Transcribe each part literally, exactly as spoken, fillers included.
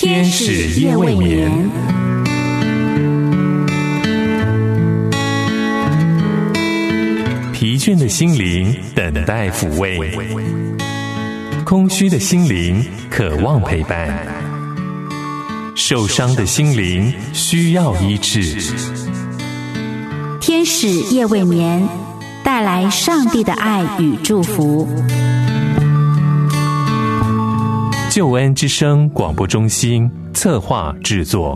天使夜未眠。疲倦的心灵等待抚慰，空虚的心灵渴望陪伴，受伤的心灵需要医治。 天使夜未眠，带来上帝的爱与祝福。 救恩之声广播中心策划制作。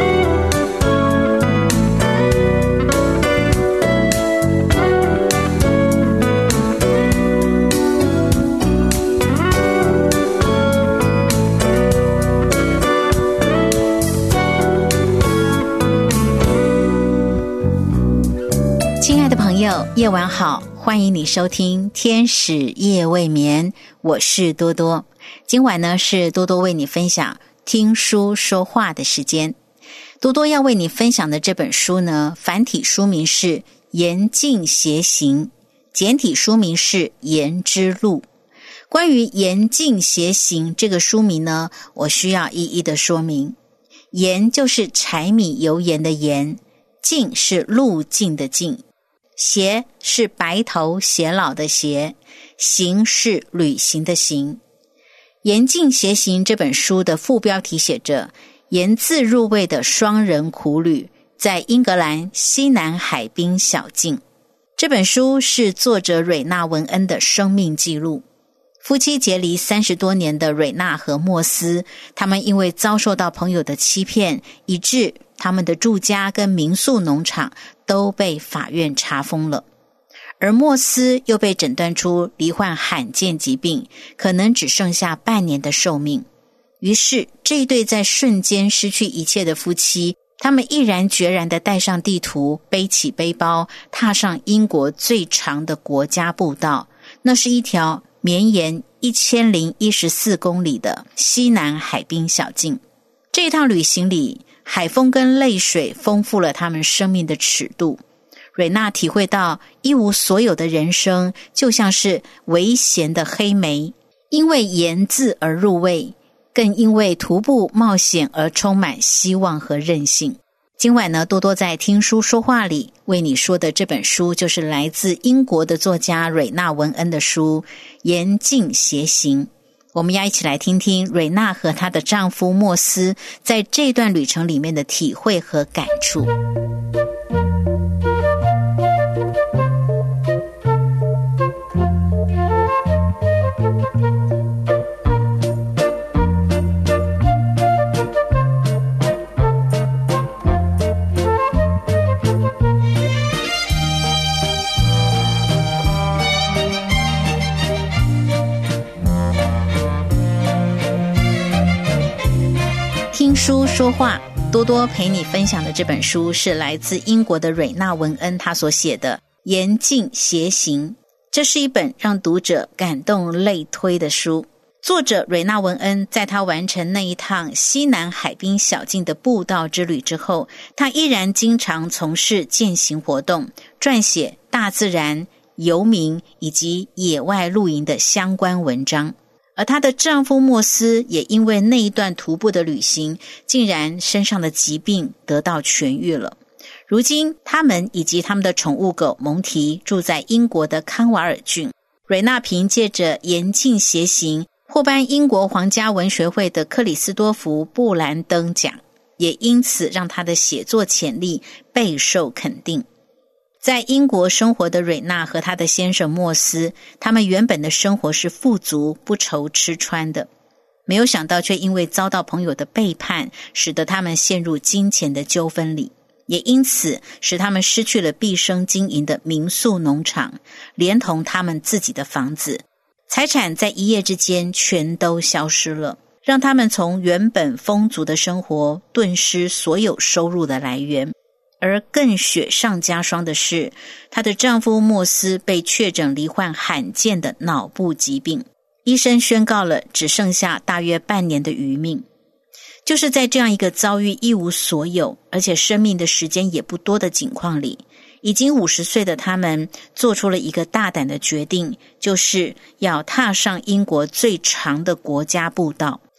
亲爱的朋友，夜晚好，欢迎你收听天使夜未眠，我是多多。今晚呢是多多为你分享听书说话的时间。多多要为你分享的这本书呢，繁体书名是言尽邪行，简体书名是言之路。关于言尽邪行这个书名呢，我需要一一的说明。言就是柴米油盐的盐，尽是路径的尽，邪是白头偕老的偕，行是旅行的行。言尽邪行这本书的副标题写着言自入味的双人苦旅，在英格兰西南海滨小径。这本书是作者蕊娜文恩的生命记录。夫妻结离三十多年的蕊娜和莫斯，他们因为遭受到朋友的欺骗，以致他们的住家跟民宿农场都被法院查封了。而莫斯又被诊断出罹患罕见疾病，可能只剩下半年的寿命。于是这一对在瞬间失去一切的夫妻，他们毅然决然地带上地图，背起背包，踏上英国最长的国家步道。那是一条绵延一千零一十四公里的西南海滨小径。这一趟旅行里，海风跟泪水丰富了他们生命的尺度。蕊娜体会到一无所有的人生就像是微咸的黑莓，因为盐字而入味，更因为徒步冒险而充满希望和韧性。今晚呢，多多在听书说话里为你说的这本书，就是来自英国的作家蕊娜文恩的书《言尽邪行》。我们要一起来听听蕊娜和她的丈夫莫斯在这段旅程里面的体会和感触。听书说话，多多陪你分享的这本书是来自英国的蕊娜文恩他所写的《言尽邪行》。这是一本让读者感动类推的书。作者蕊娜文恩在他完成那一趟西南海滨小径的步道之旅之后，他依然经常从事健行活动，撰写大自然、游民以及野外露营的相关文章。而她的丈夫莫斯也因为那一段徒步的旅行，竟然身上的疾病得到痊愈了。如今他们以及他们的宠物狗蒙提住在英国的康瓦尔郡。蕊娜凭借着言尽邪行获颁英国皇家文学会的克里斯多福布兰登奖，也因此让她的写作潜力备受肯定。在英国生活的蕊娜和她的先生莫斯，他们原本的生活是富足不愁吃穿的，没有想到却因为遭到朋友的背叛，使得他们陷入金钱的纠纷里，也因此使他们失去了毕生经营的民宿农场，连同他们自己的房子，财产在一夜之间全都消失了，让他们从原本丰足的生活顿失所有收入的来源。而更雪上加霜的是，她的丈夫莫斯被确诊罹患罕见的脑部疾病，医生宣告了只剩下大约半年的余命。就是在这样一个遭遇一无所有，而且生命的时间也不多的境况里，已经五十岁的他们做出了一个大胆的决定，就是要踏上英国最长的国家步道。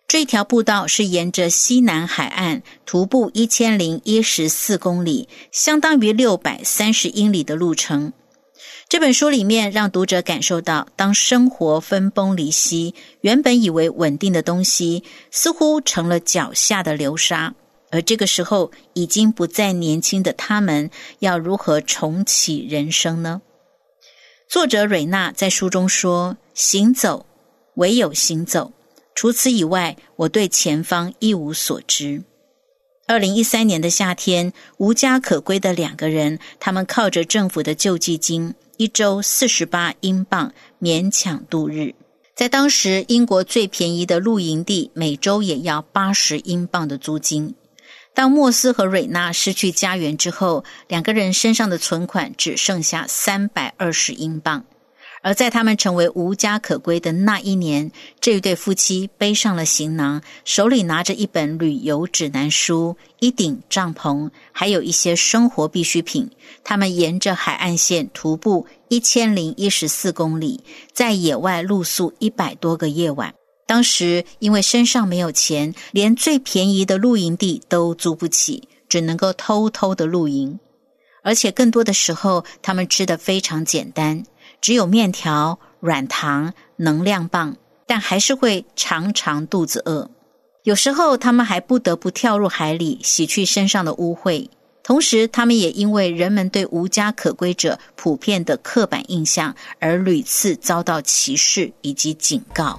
这条步道是沿着西南海岸徒步一千零一十四公里，相当于六百三十英里的路程。这本书里面让读者感受到，当生活分崩离析，原本以为稳定的东西似乎成了脚下的流沙，而这个时候已经不再年轻的他们要如何重启人生呢？作者蕊娜在书中说，行走，唯有行走，除此以外，我对前方一无所知。二零一三年的夏天，无家可归的两个人，他们靠着政府的救济金，一周四十八英镑勉强度日。在当时，英国最便宜的露营地每周也要八十英镑的租金。当莫斯和蕊娜失去家园之后，两个人身上的存款只剩下三百二十英镑。而在他们成为无家可归的那一年，这一对夫妻背上了行囊，手里拿着一本旅游指南书、一顶帐篷，还有一些生活必需品。他们沿着海岸线徒步一千零一十四公里，在野外露宿一百多个夜晚。当时因为身上没有钱，连最便宜的露营地都租不起，只能够偷偷的露营。而且更多的时候，他们吃得非常简单，只有面条、软糖、能量棒，但还是会常常肚子饿。有时候他们还不得不跳入海里洗去身上的污秽。同时他们也因为人们对无家可归者普遍的刻板印象而屡次遭到歧视以及警告。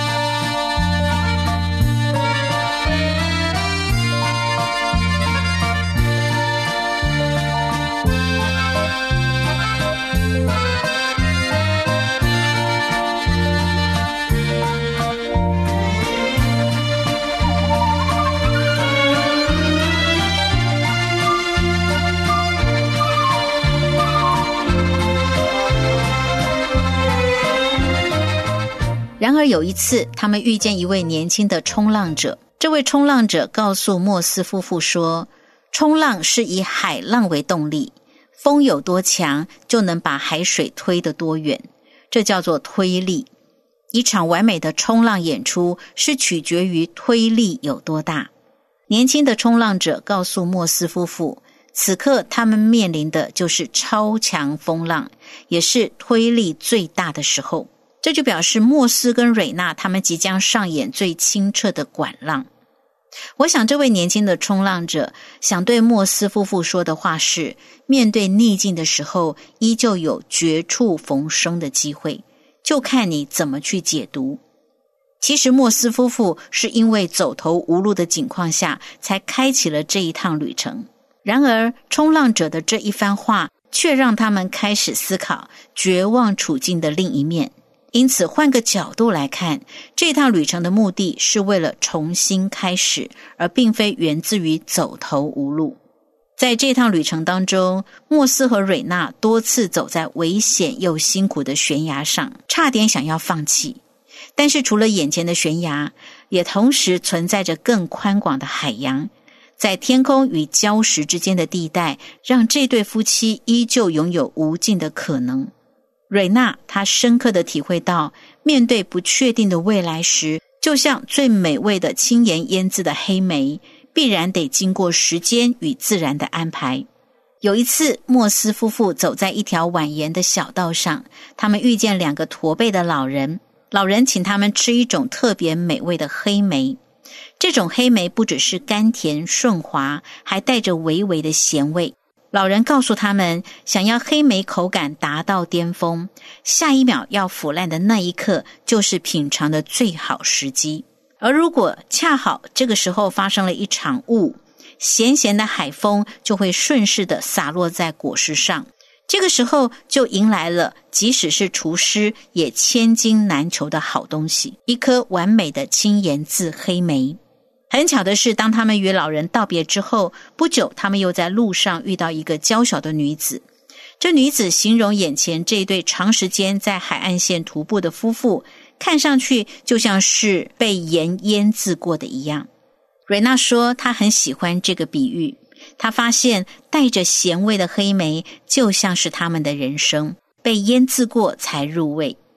然而有一次，他们遇见一位年轻的冲浪者。这位冲浪者告诉莫斯夫妇说，冲浪是以海浪为动力，风有多强就能把海水推得多远，这叫做推力。一场完美的冲浪演出是取决于推力有多大。年轻的冲浪者告诉莫斯夫妇，此刻他们面临的就是超强风浪，也是推力最大的时候。这就表示莫斯跟蕊娜他们即将上演最清澈的管浪。我想这位年轻的冲浪者想对莫斯夫妇说的话是，面对逆境的时候依旧有绝处逢生的机会，就看你怎么去解读。其实莫斯夫妇是因为走投无路的情况下才开启了这一趟旅程，然而冲浪者的这一番话却让他们开始思考绝望处境的另一面。因此换个角度来看，这趟旅程的目的是为了重新开始，而并非源自于走投无路。在这趟旅程当中，莫斯和蕊娜多次走在危险又辛苦的悬崖上，差点想要放弃。但是除了眼前的悬崖，也同时存在着更宽广的海洋，在天空与礁石之间的地带，让这对夫妻依旧拥有无尽的可能。蕊娜她深刻地体会到，面对不确定的未来时，就像最美味的轻盐腌制的黑莓，必然得经过时间与自然的安排。有一次，莫斯夫妇走在一条蜿蜒的小道上，他们遇见两个驼背的老人，老人请他们吃一种特别美味的黑莓。这种黑莓不只是甘甜顺滑，还带着微微的咸味。老人告诉他们，想要黑莓口感达到巅峰，下一秒要腐烂的那一刻就是品尝的最好时机。而如果恰好这个时候发生了一场雾，咸咸的海风就会顺势的洒落在果实上，这个时候就迎来了即使是厨师也千金难求的好东西，一颗完美的轻盐渍黑莓。很巧的是，当他们与老人道别之后，不久他们又在路上遇到一个娇小的女子。这女子形容眼前这对长时间在海岸线徒步的夫妇，看上去就像是被盐腌制过的一样。蕊娜说她很喜欢这个比喻，她发现带着咸味的黑莓就像是他们的人生，被腌制过才入味。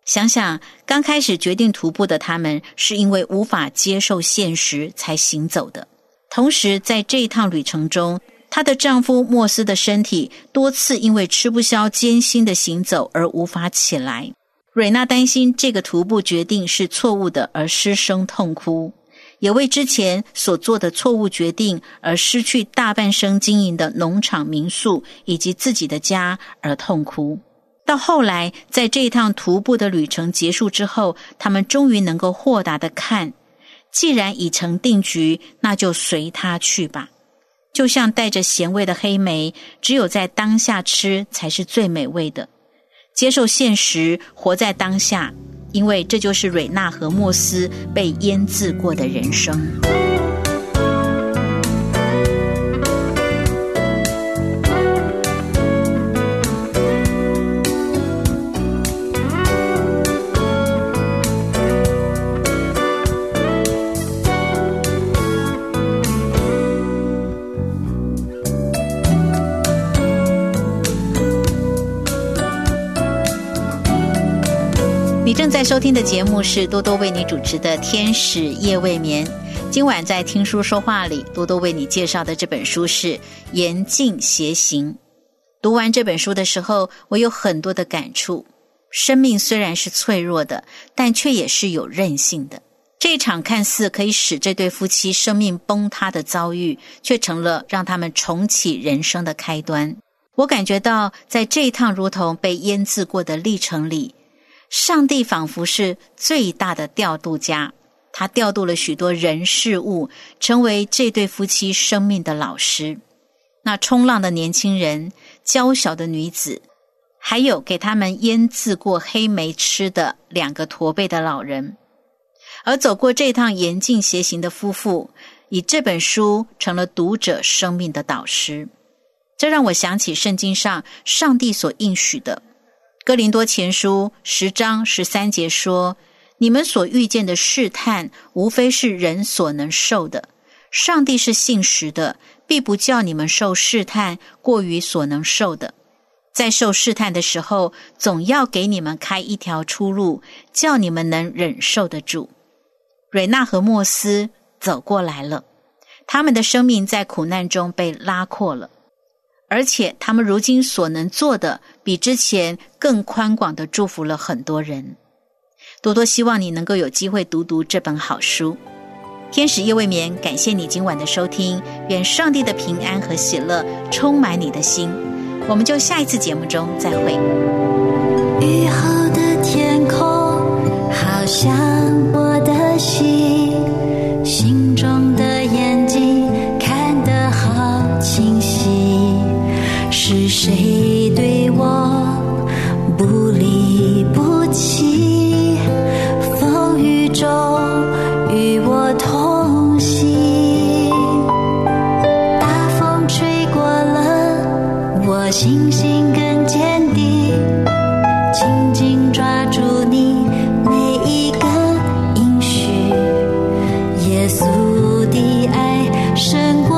想想刚开始决定徒步的他们，是因为无法接受现实才行走的。同时在这一趟旅程中，她的丈夫莫斯的身体多次因为吃不消艰辛的行走而无法起来。蕊娜担心这个徒步决定是错误的而失声痛哭，也为之前所做的错误决定而失去大半生经营的农场民宿以及自己的家而痛哭。到后来，在这一趟徒步的旅程结束之后，他们终于能够豁达地看，既然已成定局，那就随它去吧。就像带着咸味的黑莓，只有在当下吃才是最美味的。接受现实，活在当下，因为这就是蕊娜和莫斯被腌制过的人生。你正在收听的节目是多多为你主持的天使夜未眠。今晚在听书说话里，多多为你介绍的这本书是《言尽邪行》。读完这本书的时候，我有很多的感触。生命虽然是脆弱的，但却也是有韧性的。这一场看似可以使这对夫妻生命崩塌的遭遇，却成了让他们重启人生的开端。我感觉到在这一趟如同被腌制过的历程里，上帝仿佛是最大的调度家，他调度了许多人事物，成为这对夫妻生命的老师。那冲浪的年轻人，娇小的女子，还有给他们腌制过黑莓吃的两个驼背的老人。而走过这趟严禁邪行的夫妇，以这本书成了读者生命的导师。这让我想起圣经上上帝所应许的，哥林多前书十章十三节说，你们所遇见的试探，无非是人所能受的。上帝是信实的，必不叫你们受试探过于所能受的。在受试探的时候，总要给你们开一条出路，叫你们能忍受得住。蕊娜和莫斯走过来了，他们的生命在苦难中被拉阔了。而且他们如今所能做的，比之前更宽广地祝福了很多人。多多希望你能够有机会读读这本好书。天使夜未眠，感谢你今晚的收听，愿上帝的平安和喜乐充满你的心。我们就下一次节目中再会。 雨后的天空好像我的心，心中的眼睛看得好清晰，是谁对我不离不弃，风雨中与我同行，大风吹过了，我信心更坚定，紧紧抓住你每一个应许，耶稣的爱胜